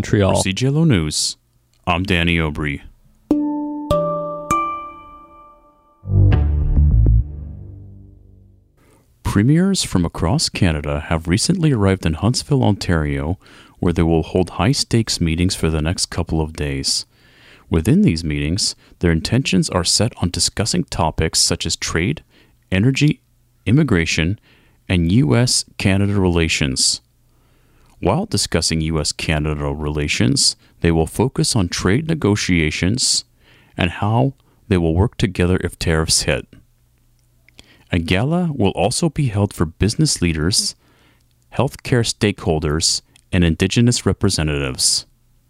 Montreal. For CJLO News, I'm Danny Aubry. Premiers from across Canada have recently arrived in Huntsville, Ontario, where they will hold high-stakes meetings for the next couple of days. Within these meetings, their intentions are set on discussing topics such as trade, energy, immigration, and U.S.-Canada relations. While discussing U.S.-Canada relations, they will focus on trade negotiations and how they will work together if tariffs hit. A gala will also be held for business leaders, healthcare stakeholders, and Indigenous representatives.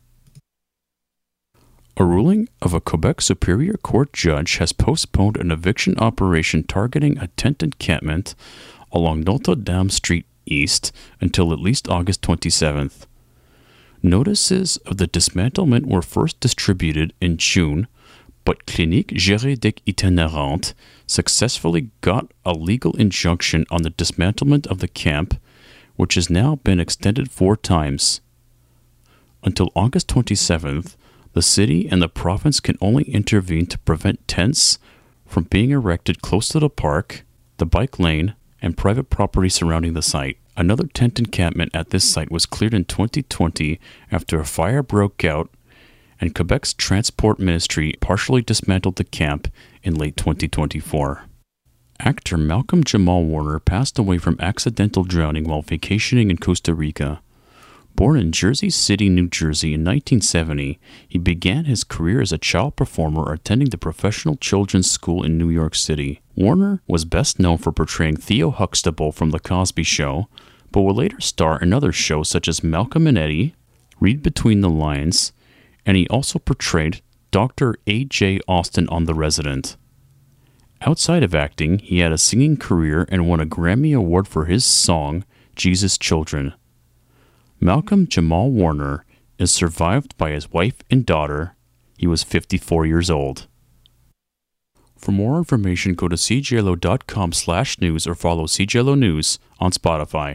A ruling of a Quebec Superior Court judge has postponed an eviction operation targeting a tent encampment along Notre Dame Street East until at least August 27th. Notices of the dismantlement were first distributed in June, but Clinique Juridique Itinérante successfully got a legal injunction on the dismantlement of the camp, which has now been extended 4 times. Until August 27th, the city and the province can only intervene to prevent tents from being erected close to the park, the bike lane, and private property surrounding the site. Another tent encampment at this site was cleared in 2020 after a fire broke out, and Quebec's Transport Ministry partially dismantled the camp in late 2024. Actor Malcolm Jamal Warner passed away from accidental drowning while vacationing in Costa Rica. Born in Jersey City, New Jersey in 1970, he began his career as a child performer attending the Professional Children's School in New York City. Warner was best known for portraying Theo Huxtable from The Cosby Show, but would later star in other shows such as Malcolm and Eddie, Read Between the Lines, and he also portrayed Dr. A.J. Austin on The Resident. Outside of acting, he had a singing career and won a Grammy Award for his song, Jesus Children. Malcolm Jamal Warner is survived by his wife and daughter. He was 54 years old. For more information, go to cjlo.com/news or follow CJLO News on Spotify.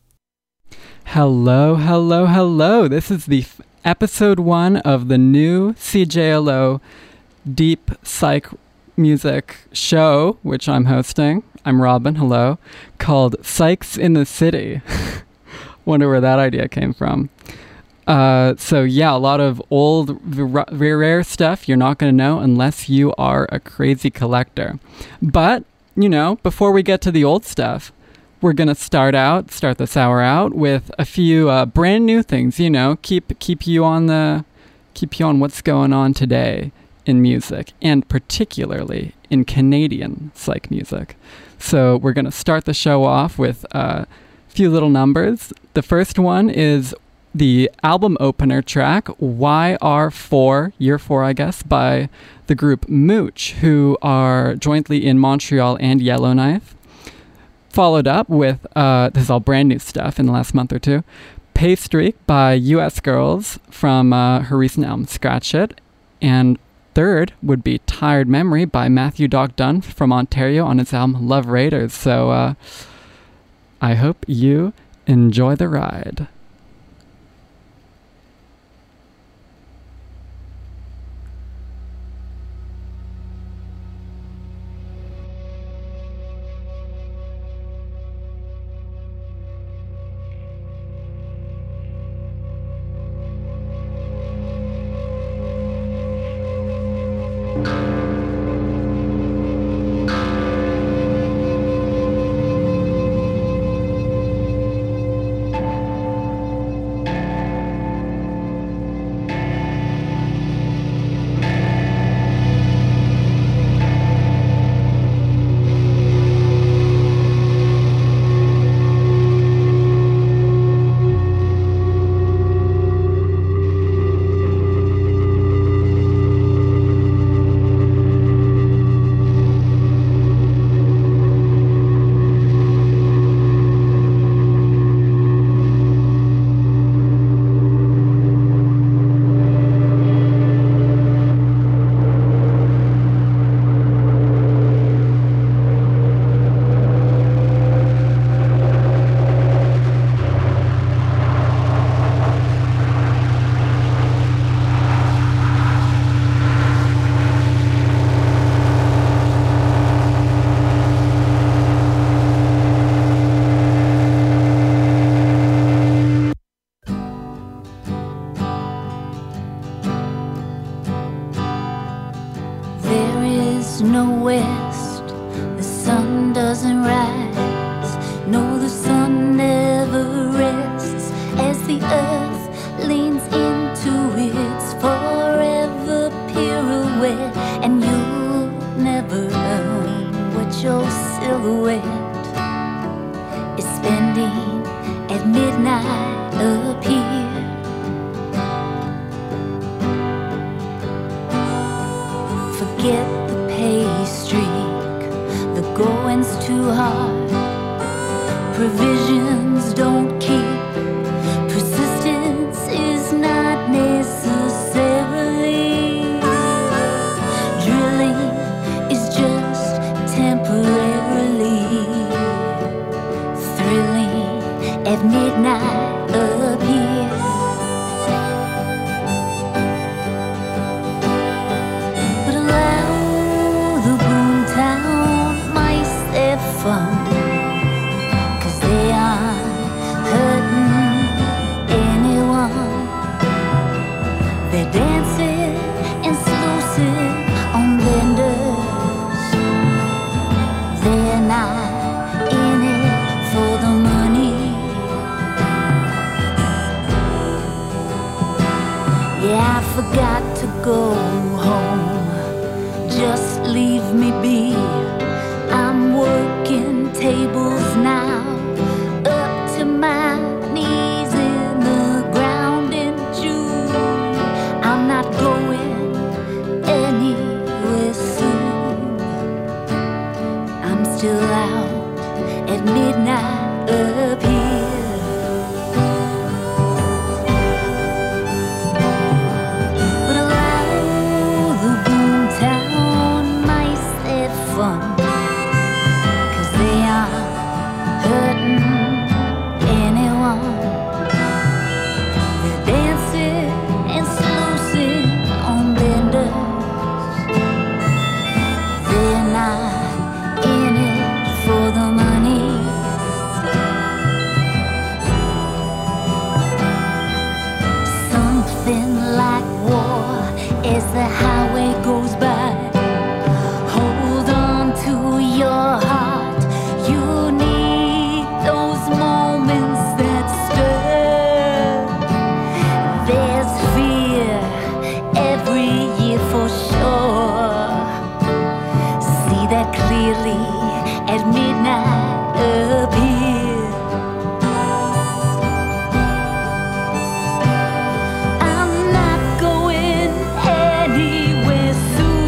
Hello. This is the episode 1 of the new CJLO Deep Psych Music show, which I'm hosting. I'm Robin, hello, called Psychs in the City. Wonder where that idea came from. So yeah, a lot of old, rare stuff you're not going to know unless you are a crazy collector. But, before we get to the old stuff, we're going to start this hour out with a few brand new things, keep you on what's going on today in music, and particularly in Canadian psych music. So we're going to start the show off with a few little numbers. The first one is the album opener track, YR4, Year 4, I guess, by the group Mooch, who are jointly in Montreal and Yellowknife. Followed up with, this is all brand new stuff in the last month or two, Paystreak by US Girls from her recent album Scratch It. And third would be Tired Memory by Matthew Doc Dunn from Ontario on his album Love Raiders. So I hope you enjoy the ride. There's no west, the sun doesn't rise. No, the sun never rests as the earth leans into its forever pirouette. And you'll never learn what your silhouette is spending at midnight up here. Forget the pay streak, the going's too hard. Provisions don't keep, persistence is not necessarily. Drilling is just temporarily. Thrilling at midnight up here. But allow the boomtown mice their fun, 'cause they aren't hurting anyone. They're dancing and sluicing on vendors. They're not in it for the money. Yeah, I forgot to go home. Just leave me be. I'm working tables now, up to my knees in the ground in June. I'm not going anywhere soon. I'm still out at midnight up here. But allow the boomtown mice their fun, 'cause they aren't hurting anyone. They're dancing and sluicing on benders. They're not in it for the money. Something like war as the highway goes by. Hold on to your heart. You need those moments that stir. There's fear every year for sure. See that clearly at midnight up here. I'm not going anywhere soon.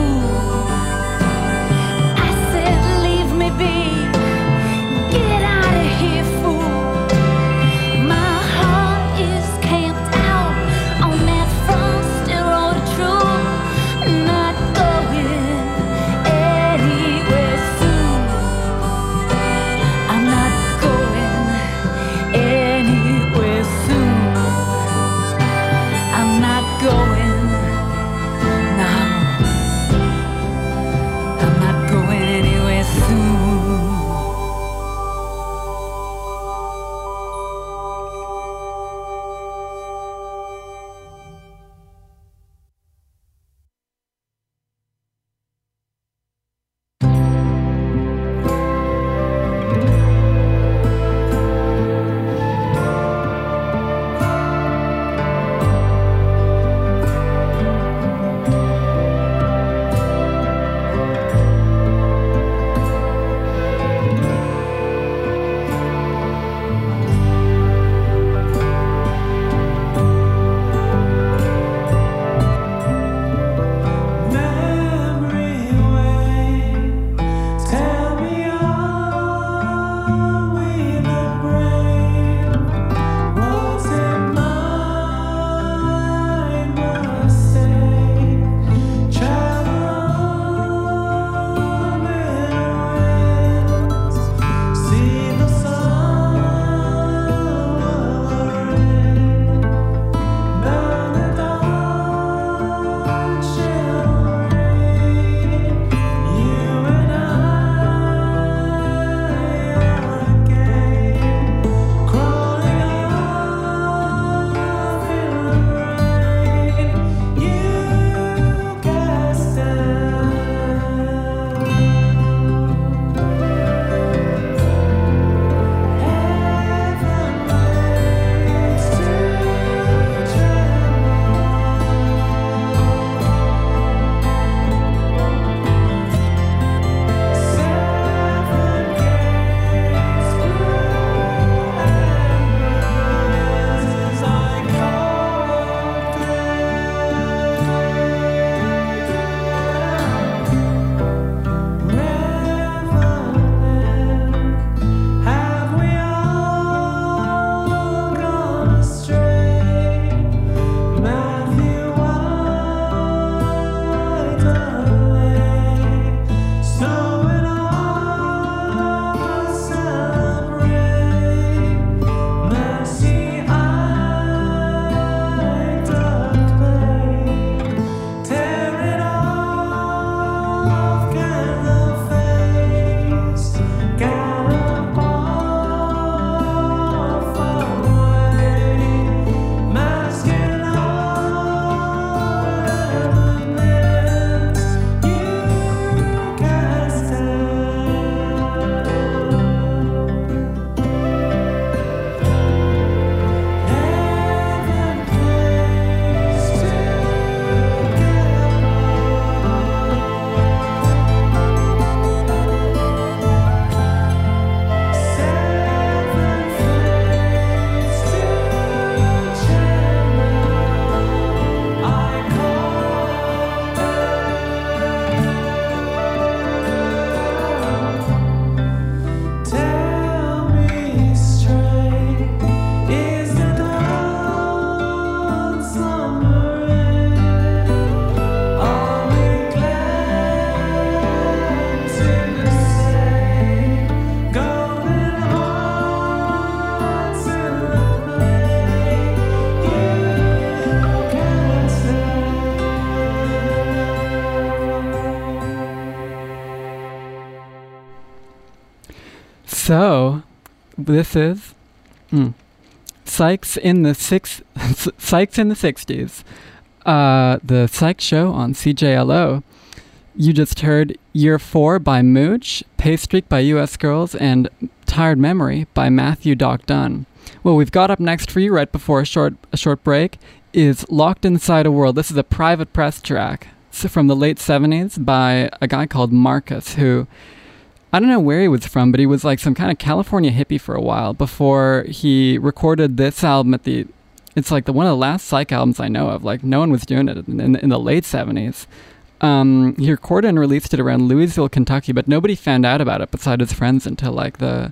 So, this is Sykes in the Sykes in the 60s. The Sykes Show on CJLO. You just heard Year 4 by Mooch, Paystreak by US Girls, and Tired Memory by Matthew Doc Dunn. What we've got up next for you right before a short break is Locked Inside a World. This is a Private Press track from the late 70s by a guy called Marcus, who, I don't know where he was from, but he was like some kind of California hippie for a while before he recorded this album it's like one of the last Psych albums I know of. Like, no one was doing it in the late 70s. He recorded and released it around Louisville, Kentucky, but nobody found out about it besides his friends until like the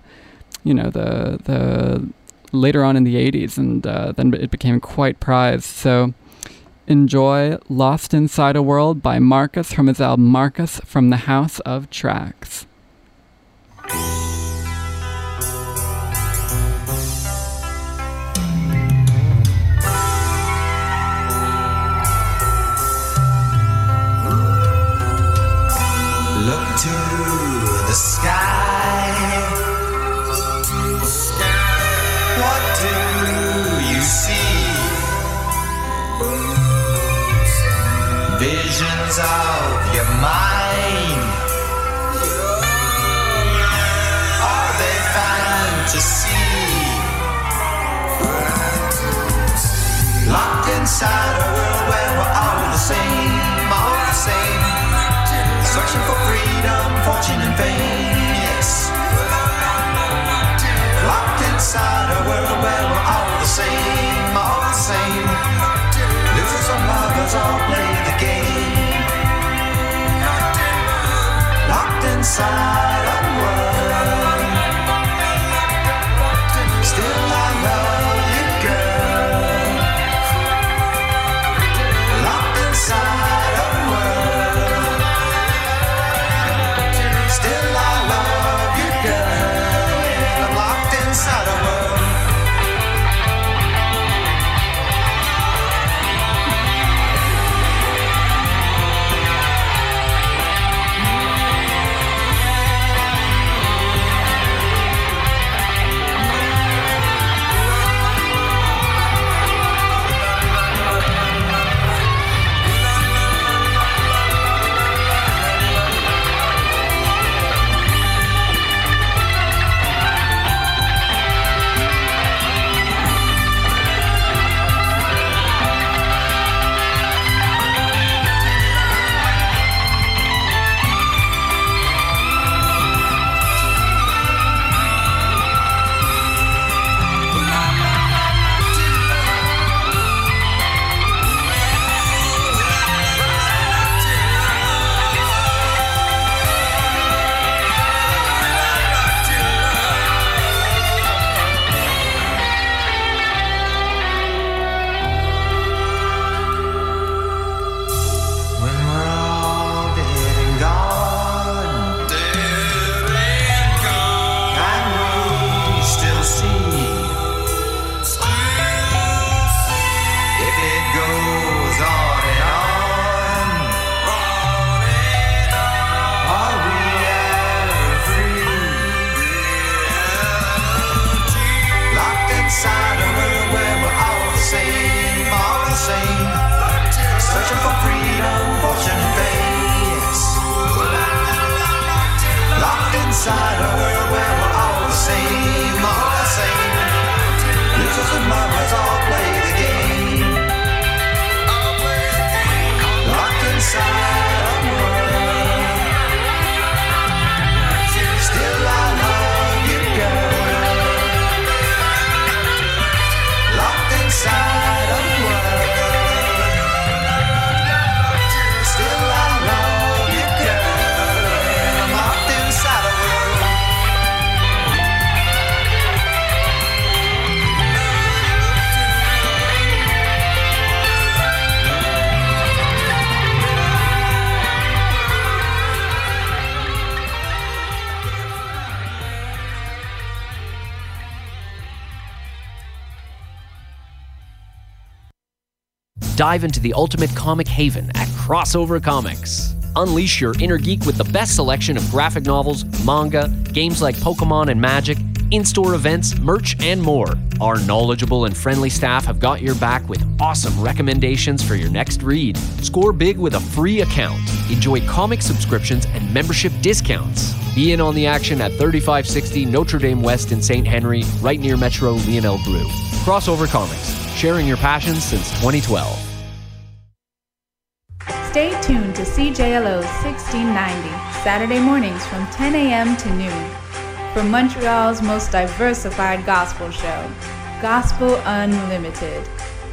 later on in the 80s, and then it became quite prized. So enjoy Lost Inside a World by Marcus from his album Marcus from the House of Tracks. Look to the sky. What do you see? Visions of your mind. Are they fantasy? Locked inside a world where we're all the same, all the same. Searching for freedom, fortune and fame, yes. Locked inside a world where we're all the same, all the same. Losers and lovers all play the game. Locked inside a world. Still I love you, girl. Locked inside a world. Still I love you, girl. I'm locked inside a world. Inside a world where we're all the same, all the same. Losers and lovers all play the game. Locked inside a world. Still I love you, girl. Locked inside a world. Still I love you, girl. I'm locked inside a world. Dive into the ultimate comic haven at Crossover Comics. Unleash your inner geek with the best selection of graphic novels, manga, games like Pokemon and Magic, in-store events, merch, and more. Our knowledgeable and friendly staff have got your back with awesome recommendations for your next read. Score big with a free account. Enjoy comic subscriptions and membership discounts. Be in on the action at 3560 Notre Dame West in St. Henry, right near Metro Lionel Brew. Crossover Comics, sharing your passions since 2012. Stay tuned to CJLO's 1690, Saturday mornings from 10 a.m. to noon, for Montreal's most diversified gospel show, Gospel Unlimited.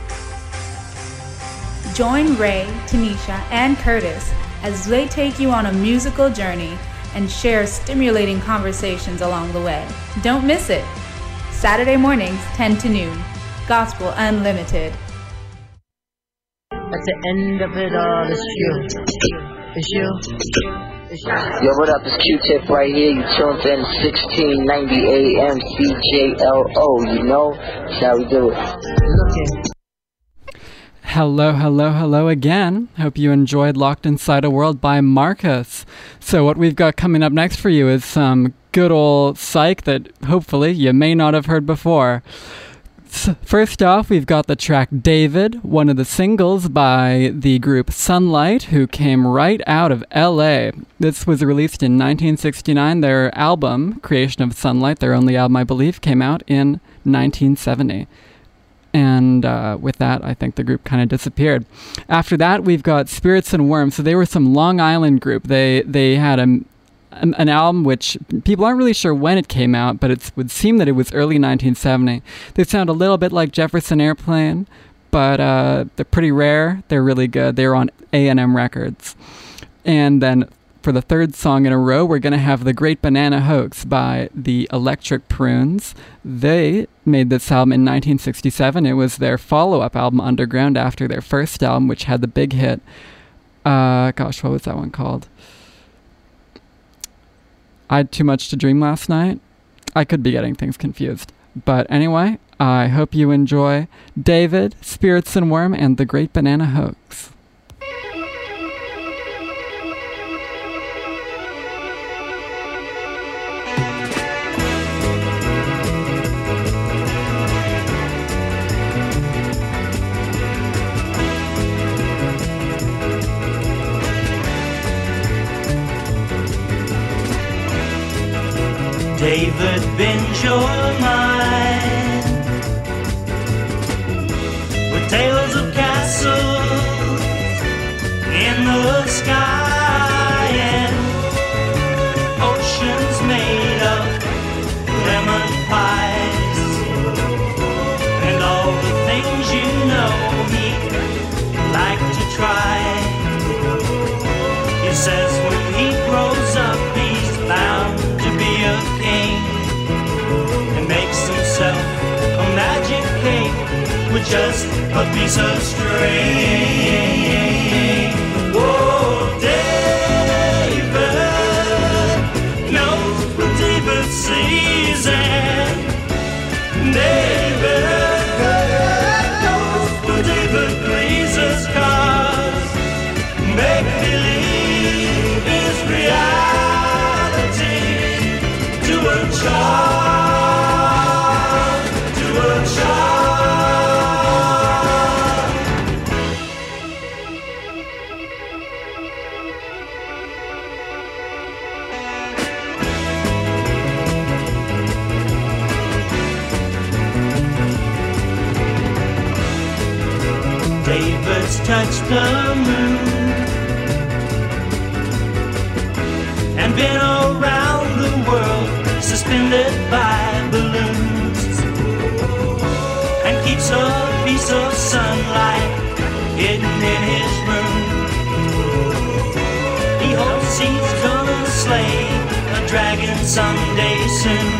Join Ray, Tanisha, and Curtis as they take you on a musical journey and share stimulating conversations along the way. Don't miss it. Saturday mornings, 10 to noon, Gospel Unlimited. At the end of it all, it's you. It's you. It's you. Yo, what up? It's Q-Tip right here. You tuned in 1690 AM CJLO. You know, that's how we do it. Looking. Hello again. Hope you enjoyed Locked Inside a World by Marcus. So what we've got coming up next for you is some good old psych that hopefully you may not have heard before. First off, we've got the track David, one of the singles by the group Sunlight, who came right out of LA. This was released in 1969. Their album, Creation of Sunlight, their only album I believe, came out in 1970. And with that, I think the group kind of disappeared. After that, we've got Spirits and Worms. So they were some Long Island group. They had an album which people aren't really sure when it came out, but it would seem that it was early 1970. They sound a little bit like Jefferson Airplane, but they're pretty rare. They're really good. They were on A&M Records. And then for the third song in a row, we're going to have The Great Banana Hoax by the Electric Prunes. They made this album in 1967. It was their follow-up album, Underground, after their first album, which had the big hit. What was that one called? I Had Too Much to Dream Last Night. I could be getting things confused. But anyway, I hope you enjoy David, Spirits and Worm, and The Great Banana Hoax. David, bend your mind with tales of castles in the sky and oceans made of lemon pies and all the things you know he'd like to try. He says when he grows up he's bound to be a king and makes himself a magic cake with just a piece of string. Whoa, David knows what David sees, and David knows what David pleases, 'cause make believe is reality. To a child, to a child. David's touched the moon and been around the world, suspended by balloons, and keeps a piece of sunlight hidden in his room. He hopes he's gonna slay a dragon someday soon.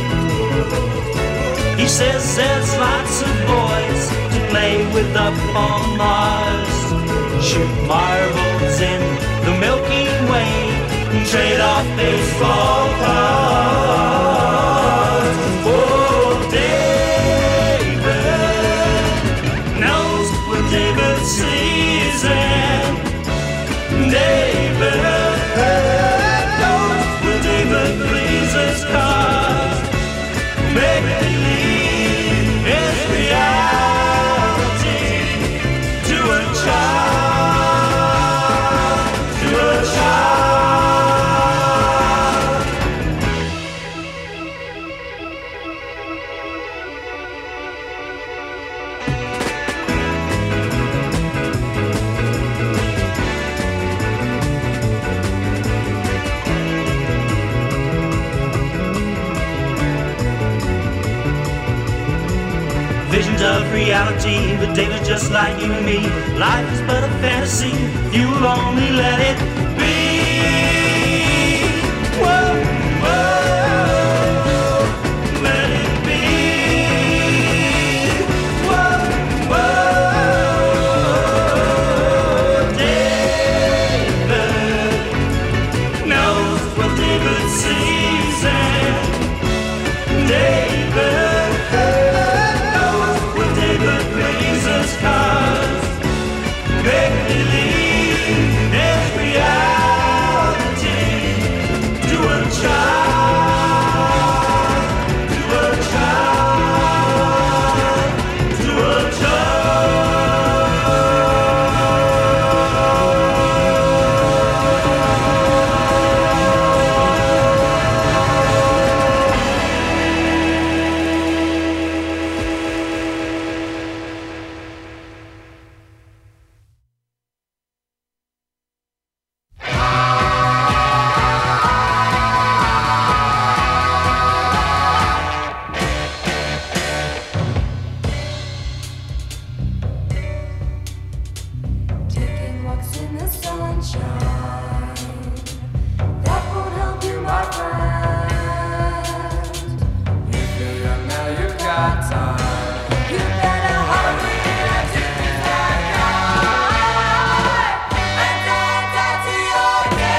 He says there's lots of boys to play with up on Mars, shoot marbles in the Milky Way, trade off baseball cards. Oh, David knows what David sees, and David reality, but David's just like you and me. Life is but a fantasy, you'll only let it be. Whoa, whoa, let it be. Whoa, whoa, David knows what David sees, and David knows what David pleases, 'cause make believe is reality. To a child, to a child, to a Taking walks in the sunshine, that won't help you, my friend. You feel young now, you've got time. You better hurry and do that guy, and die to your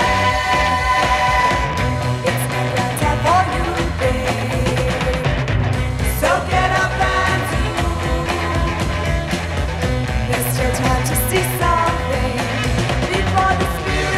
game. It's never time for you, babe. So get up and do. There's still time to see something before the spirit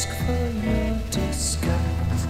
ask for your disguise.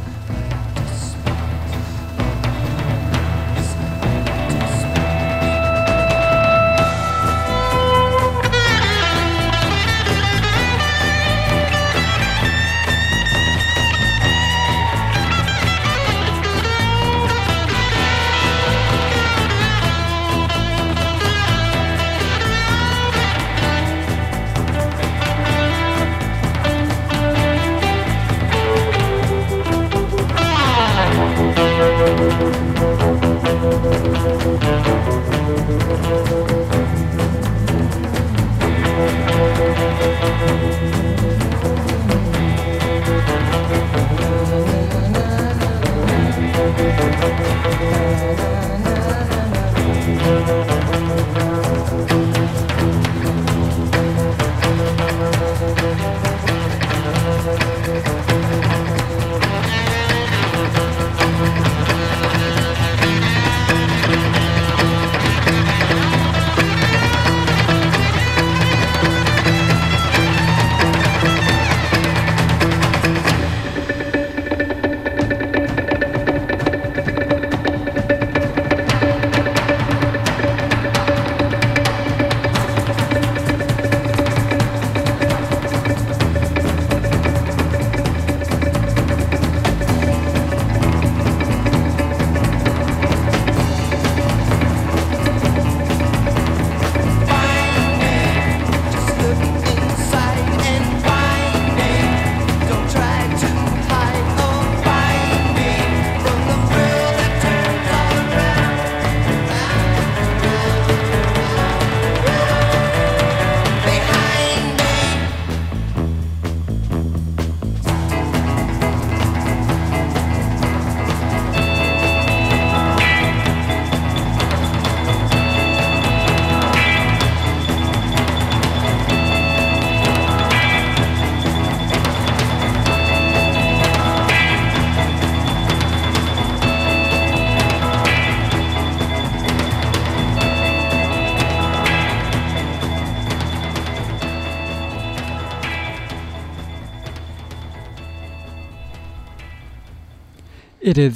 It is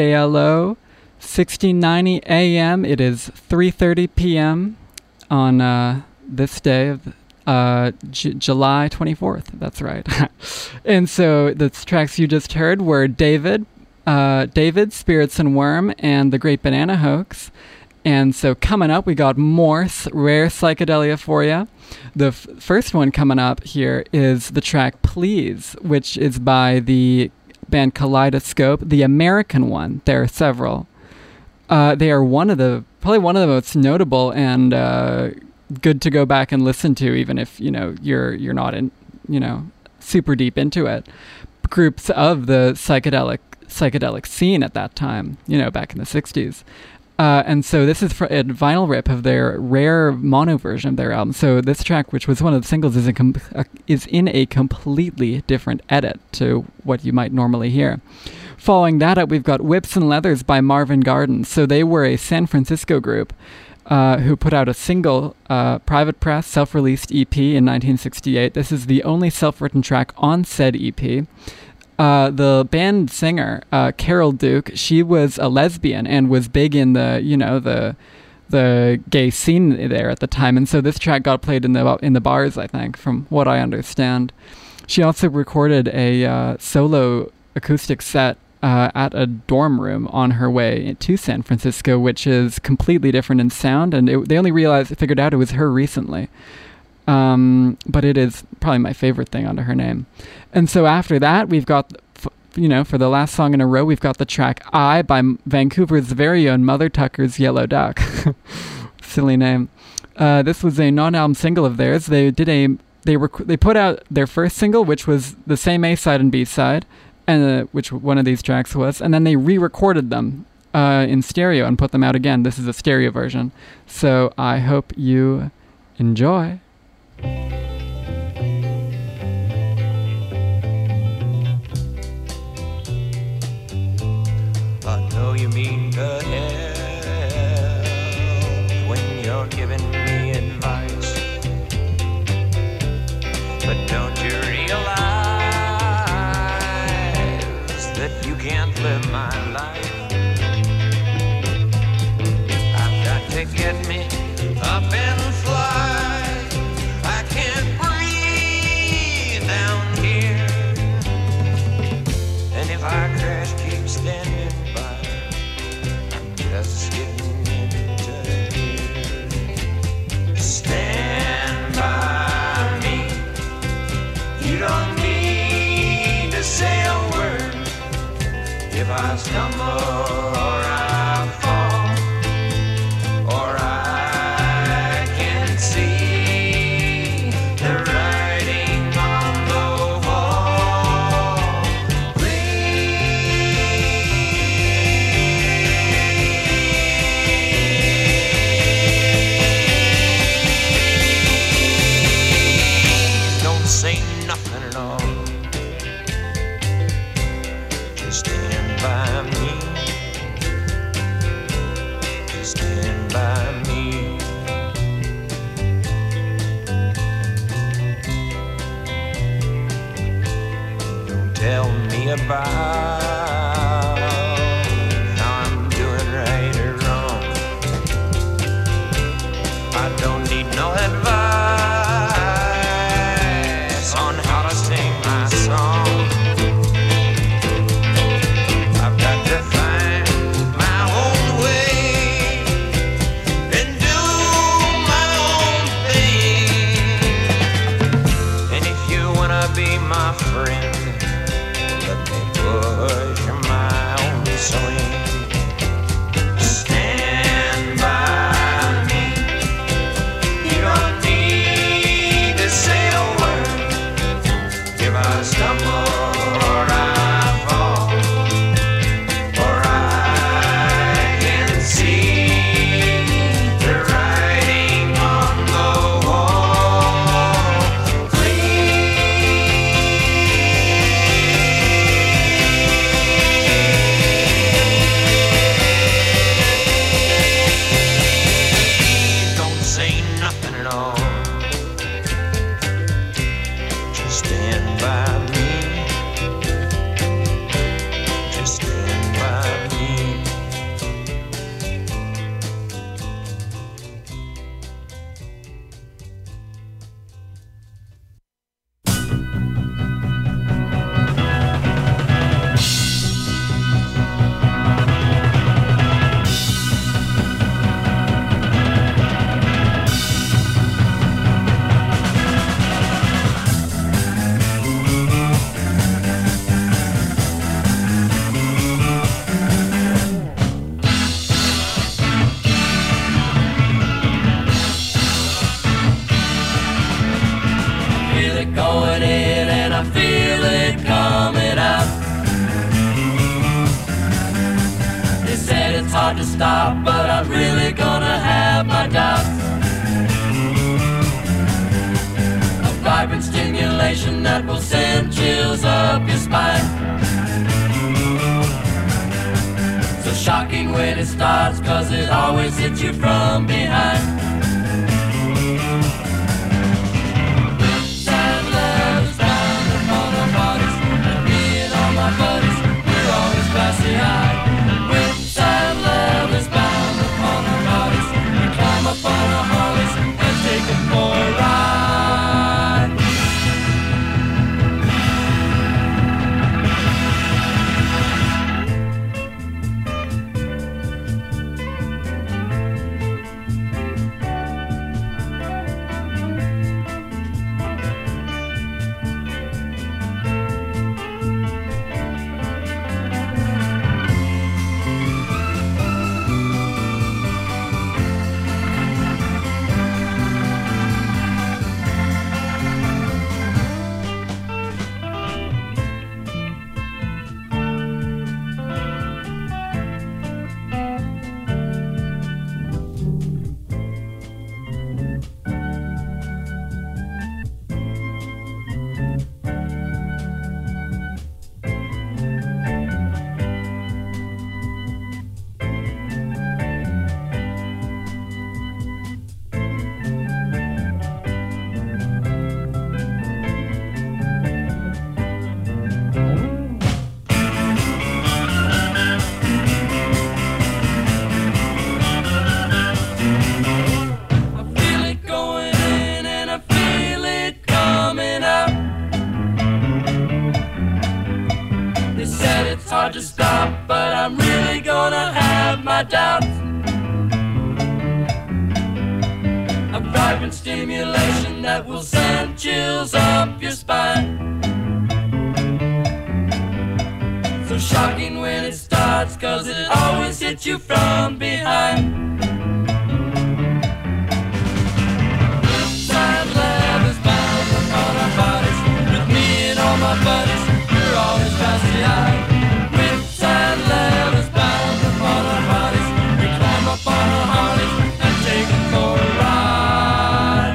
CJLO, 1690 AM. It is 3:30 PM on this day of July 24th. That's right. And so the tracks you just heard were David, Spirits and Worm, and The Great Banana Hoax. And so coming up, we got more rare psychedelia for you. The first one coming up here is the track Please, which is by the band Kaleidoscope, the American one. There are several. They are probably one of the most notable and good to go back and listen to, even if you're not in super deep into it. Groups of the psychedelic scene at that time, back in the 60s. And so this is a vinyl rip of their rare mono version of their album. So this track, which was one of the singles, is in a completely different edit to what you might normally hear. Following that up, we've got Whips and Leathers by Marvin Gardens. So they were a San Francisco group who put out a single private press self-released EP in 1968. This is the only self-written track on said EP. The band singer, Carol Duke, she was a lesbian and was big in the gay scene there at the time, and so this track got played in the bars, I think, from what I understand. She also recorded a solo acoustic set at a dorm room on her way to San Francisco, which is completely different in sound, and they only figured out it was her recently. But it is probably my favorite thing under her name. And so after that, we've got, for the last song in a row, we've got the track I by Vancouver's very own Mother Tucker's Yellow Duck. Silly name. This was a non-album single of theirs. They put out their first single, which was the same A-side and B-side, and which one of these tracks was, and then they re-recorded them in stereo and put them out again. This is a stereo version. So I hope you enjoy. I know you mean to help when you're giving me advice, but don't you realize that you can't live my life. I've got to get me up and fly. I can't breathe down here. And if I crash, keep standing by. I'm just getting into here. Stand by me. You don't need to say a word. If I stumble or I fall, or I can see the writing on the wall, please don't say nothing at all. Just stand by me. Just stand by me. Don't tell me about how I'm doing right or wrong. I don't need no advice on how to sing my song. I've got to find my own way and do my own thing. And if you wanna be my friend, let me push my own swing. Stand by me. You don't need to say a word. If I stumble or I fall, or I can see the writing on the wall, please don't say nothing at all. Just stand by me. Just stand by me. Feel it going in and I feel it coming out. They said it's hard to stop, but I'm really gonna have my doubts. A vibrant stimulation that will send chills up your spine. So shocking when it starts, 'cause it always hits you from behind. Sad love is bound upon our bodies, and me and all my buddies, we're always classy high. With sad love is bound upon our bodies, we climb up on our Harleys and take them for a ride. it's hard to stop, but I'm really gonna have my doubts. A vibrant stimulation that will send chills up your spine. So shocking when it starts, 'cause it always hits you from behind. Inside love is bound upon our bodies. With me and all my buddies, we're always glassy-eyed. Inside love is bound upon our bodies. We climb up on our Harleys and take them for a ride.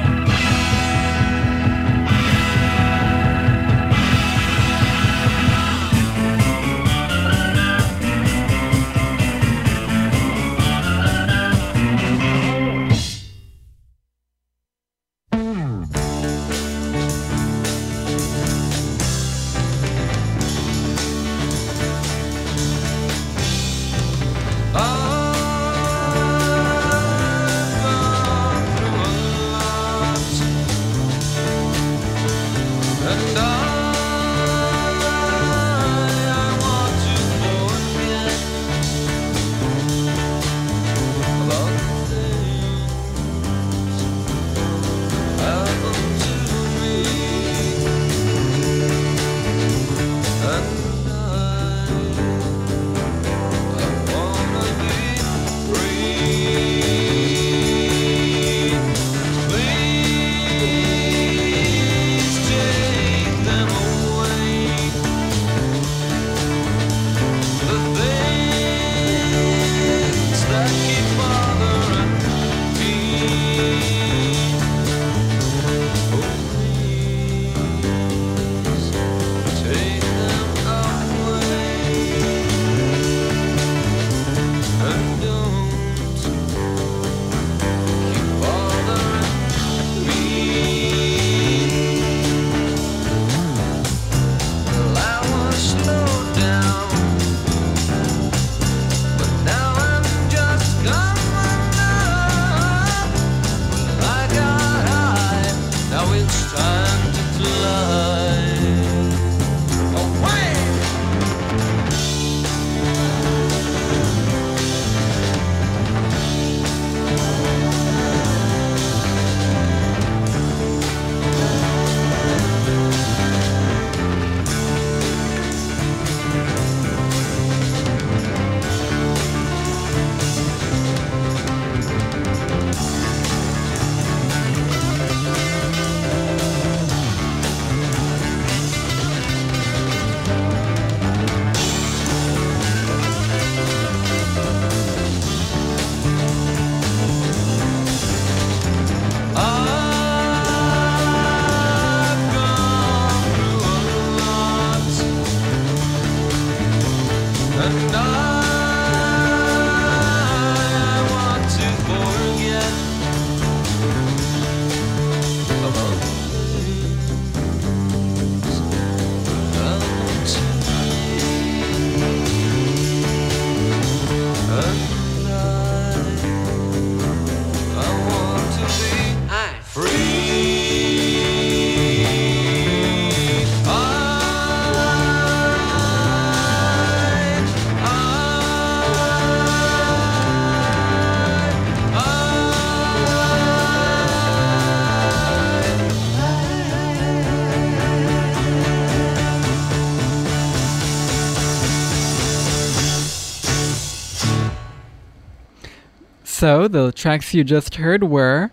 So the tracks you just heard were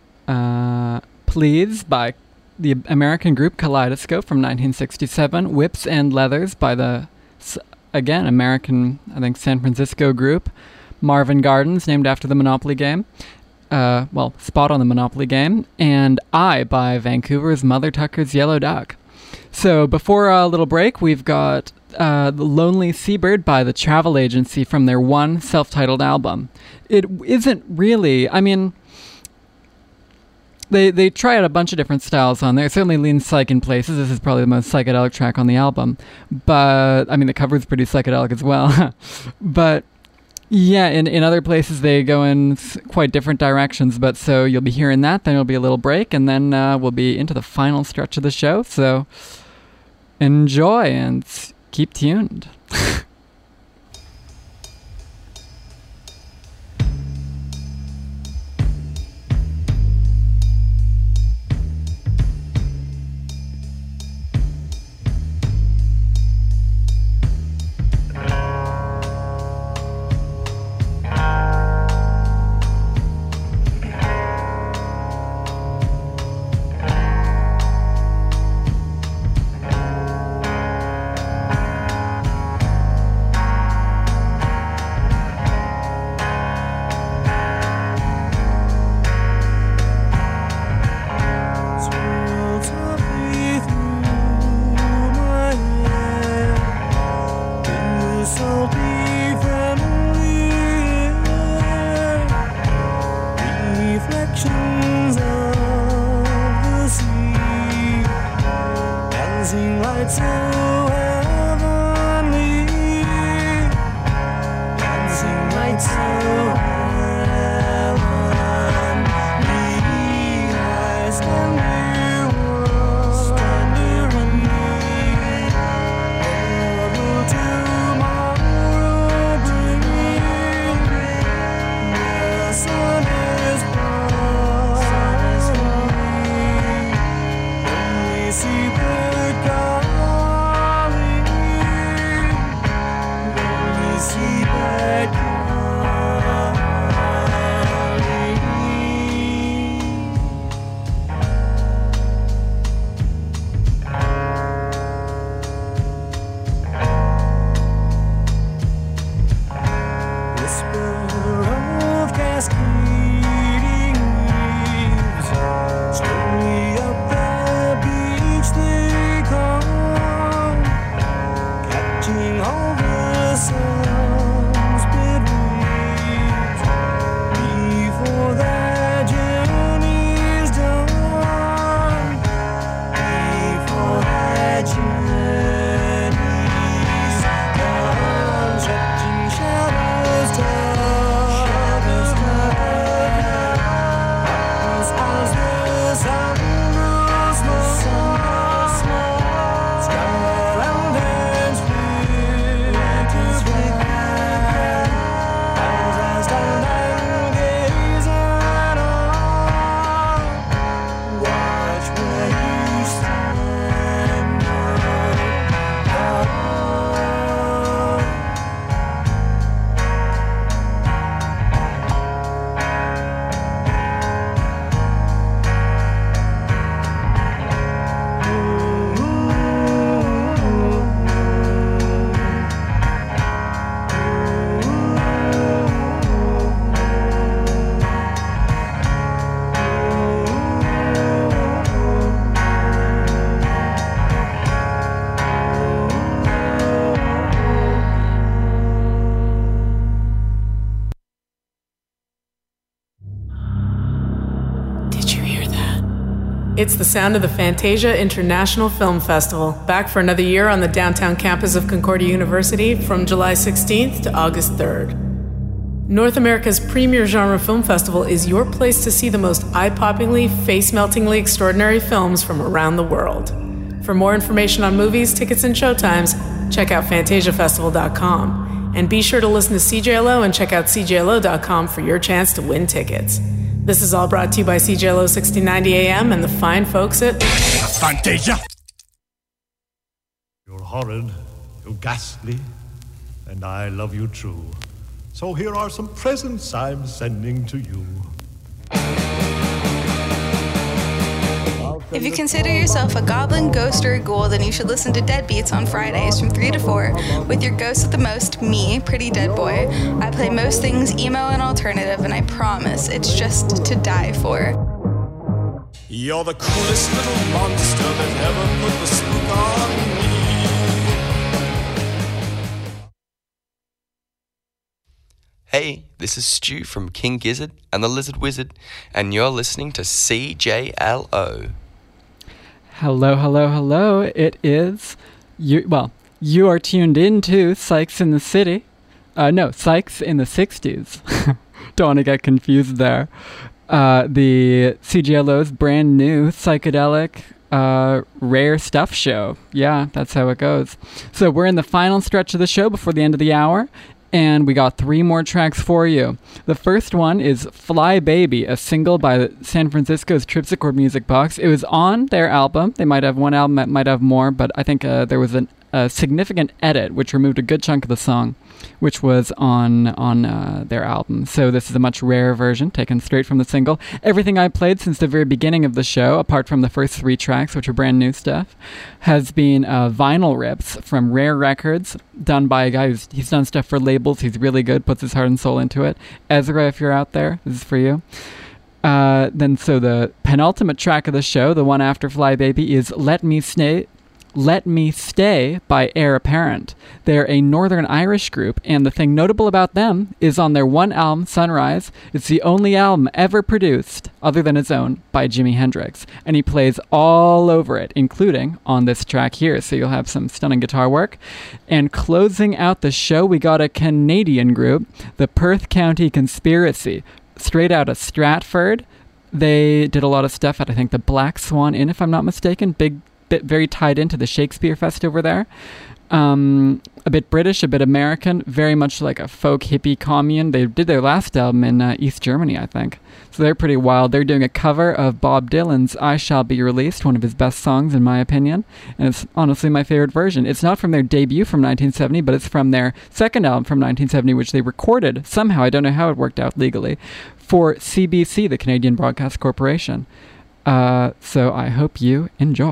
Please by the American group Kaleidoscope from 1967, Whips and Leathers by the, again, American, I think, San Francisco group, Marvin Gardens, named after the Monopoly game, spot on the Monopoly game, and I by Vancouver's Mother Tucker's Yellow Duck. So before a little break, we've got The Lonely Seabird by the Travel Agency from their one self-titled album. It isn't really, I mean, they try out a bunch of different styles on there. It certainly leans psych in places. This is probably the most psychedelic track on the album. But, I mean, the cover's pretty psychedelic as well. But, yeah, in other places they go in quite different directions. But so you'll be hearing that, then it'll be a little break, and then we'll be into the final stretch of the show. So enjoy and keep tuned. dancing lights so heavenly, dancing lights so heavenly. I stand here wondering, what will tomorrow bring? The sun is bright, we see bird calling, we see bird calling. Whisper of cascading leaves, slowly up the beach they come, catching all the sun's waves before their journey's done, before their journey's done, stretching shadows as the sun grows small, sky lanterns flit as I stand and gaze at all. Watch where you stand. Did you hear that? It's the sound of the Fantasia International Film Festival, back for another year on the downtown campus of Concordia University from July 16th to August 3rd. North America's premier genre film festival is your place to see the most eye-poppingly, face-meltingly extraordinary films from around the world. For more information on movies, tickets, and showtimes, check out FantasiaFestival.com. And be sure to listen to CJLO and check out CJLO.com for your chance to win tickets. This is all brought to you by CJLO 1690 AM and the fine folks at Fantasia! You're horrid, you're ghastly, and I love you true. So here are some presents I'm sending to you. If you consider yourself a goblin, ghost, or a ghoul, then you should listen to Deadbeats on Fridays from 3 to 4 with your ghost at the most, me, Pretty Dead Boy. I play most things emo and alternative, and I promise it's just to die for. You're the coolest little monster that ever put the spook on me. Hey, this is Stu from King Gizzard and the Lizard Wizard, and you're listening to CJLO. Hello, hello, hello. It is you are tuned into Sykes in the City. No, Sykes in the 60s. Don't want to get confused there. The CJLO's brand new psychedelic rare stuff show. Yeah, that's how it goes. So we're in the final stretch of the show before the end of the hour, and we got 3 more tracks for you. The first one is Fly Baby, a single by San Francisco's Tripsichord Music Box. It was on their album. They might have one album that might have more, but I think there was a significant edit which removed a good chunk of the song, which was on their album. So this is a much rarer version, taken straight from the single. Everything I played since the very beginning of the show, apart from the first 3 tracks, which are brand new stuff, has been vinyl rips from Rare Records, done by a guy he's done stuff for labels. He's really good, puts his heart and soul into it. Ezra, if you're out there, this is for you. So the penultimate track of the show, the one after Fly Baby, is Let Me Stay Let Me Stay by Heir Apparent. They're a Northern Irish group, and the thing notable about them is on their one album, Sunrise, it's the only album ever produced, other than his own, by Jimi Hendrix. And he plays all over it, including on this track here, so you'll have some stunning guitar work. And closing out the show, we got a Canadian group, the Perth County Conspiracy, straight out of Stratford. They did a lot of stuff at, I think, the Black Swan Inn, if I'm not mistaken. Bit very tied into the Shakespeare Fest over there. A bit British, a bit American, very much like a folk hippie commune. They did their last album in East Germany, I think. So they're pretty wild. They're doing a cover of Bob Dylan's I Shall Be Released, one of his best songs in my opinion. And it's honestly my favorite version. It's not from their debut from 1970, but it's from their second album from 1970, which they recorded somehow, I don't know how it worked out legally, for CBC, the Canadian Broadcast Corporation. So I hope you enjoy.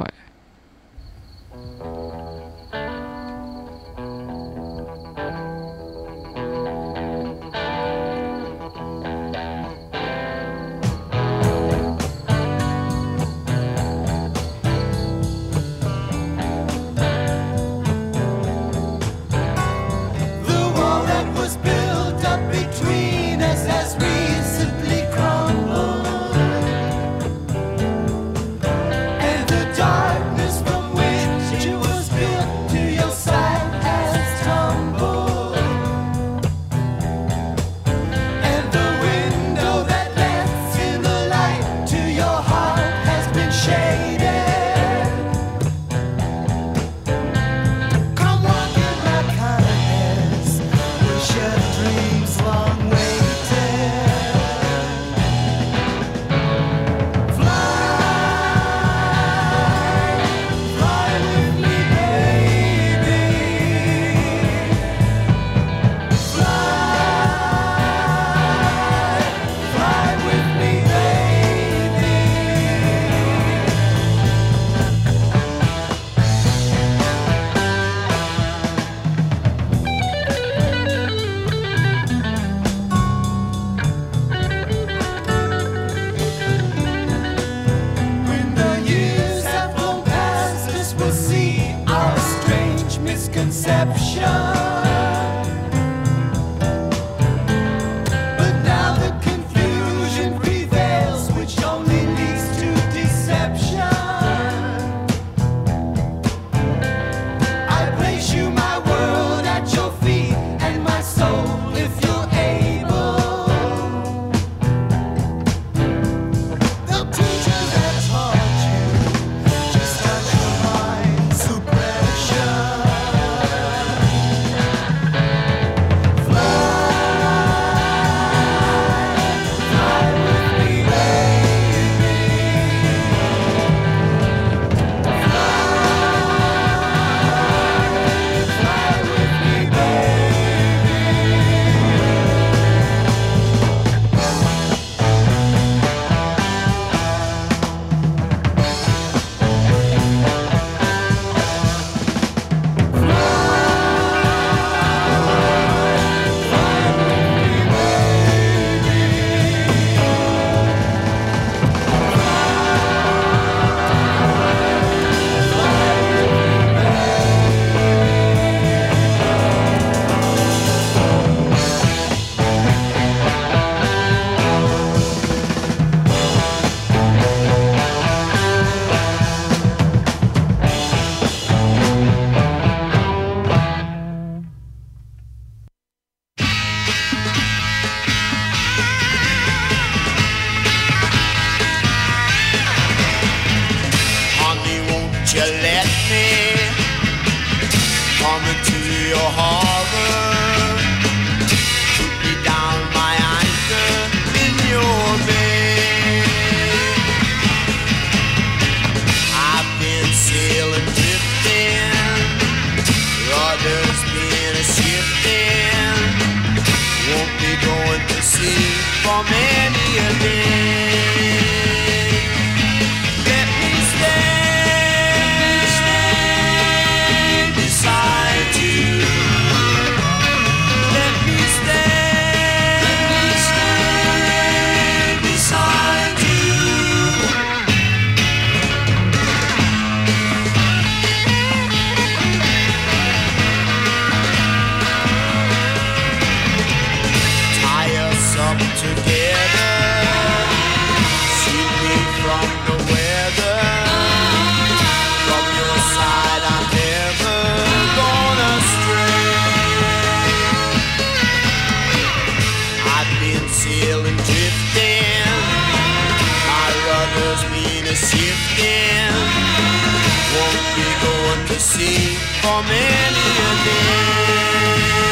for many a day.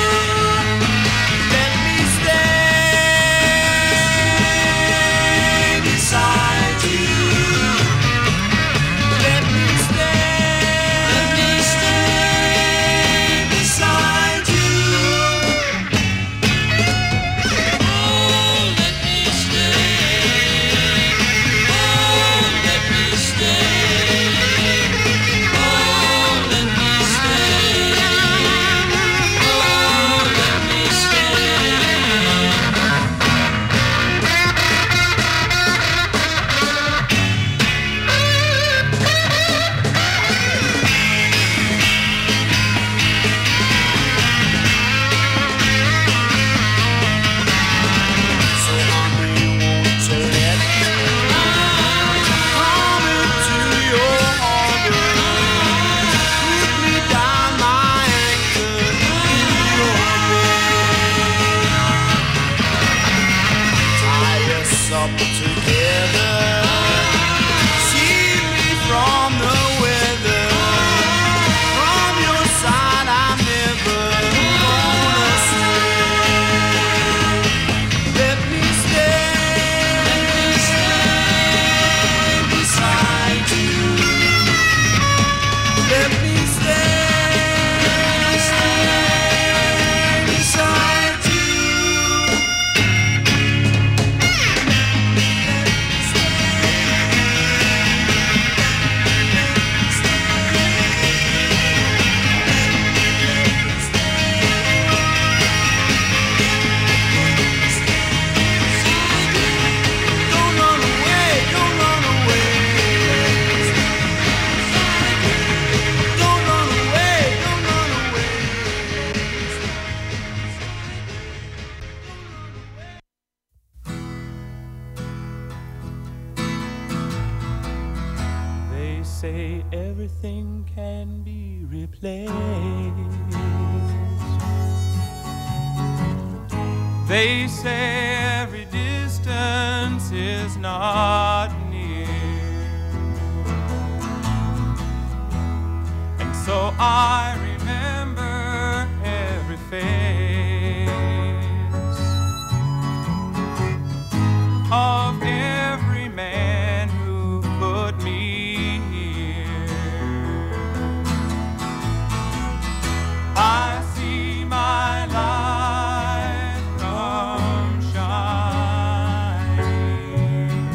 Let me stay beside you. Let me stay beside you. Oh, let me stay. Oh, let me stay. Oh, let me stay. Oh, let me stay. So honey, won't you let me come into your harbor? Put me down my anchor in your bed. Tie us up together. Shield me from the weather. From your side I'm never gonna stray. Let me stay beside you. Let me stay beside you. Don't run away, don't run away. Don't run away, don't run away. They say everything can be replaced. They say every distance is not near. And so I remember every face of every man who put me here. I see my life come shining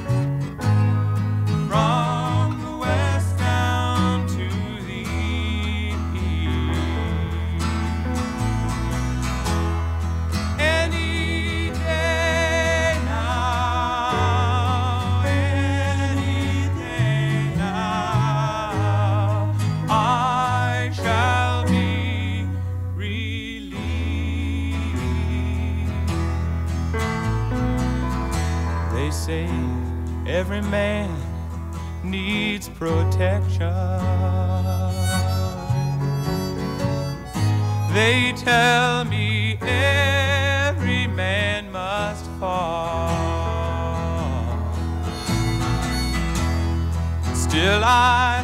from the west down to the east. Any day now, any day now, I shall be relieved. They say every man needs protection. They tell me every man must fall. Still I